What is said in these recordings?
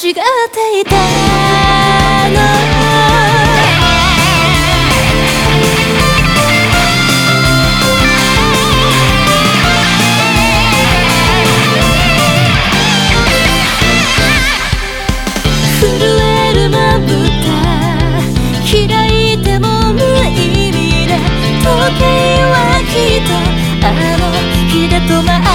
違っていたの。開いても無意味で時計はきっとあの日で止まった。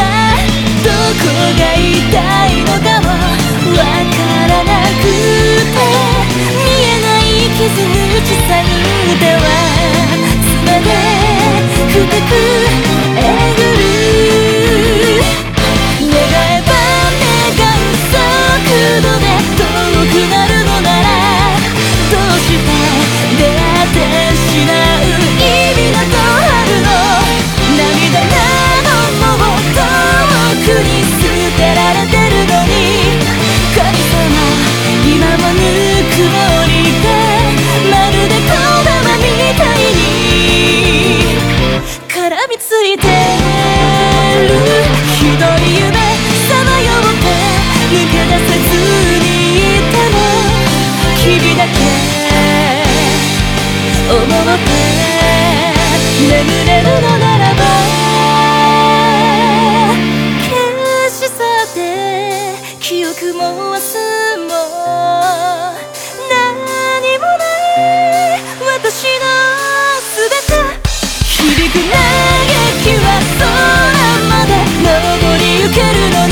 どこが痛いのかもわからなくて、見えない傷口さえ手は爪で深くえぐる。願えば願う速度で遠くなるのなら、どうして出会ってしまう意味などあるの。涙などもう遠くに捨てられてるのに、神様今もぬくもりでまるでこだまみたいに絡みついてる。ひどい夢さまよって抜け出せずにいても、君だけ思って眠れるのならば、消し去って記憶も明日も何もない私の全て。響く嘆きは空まで登りゆけるの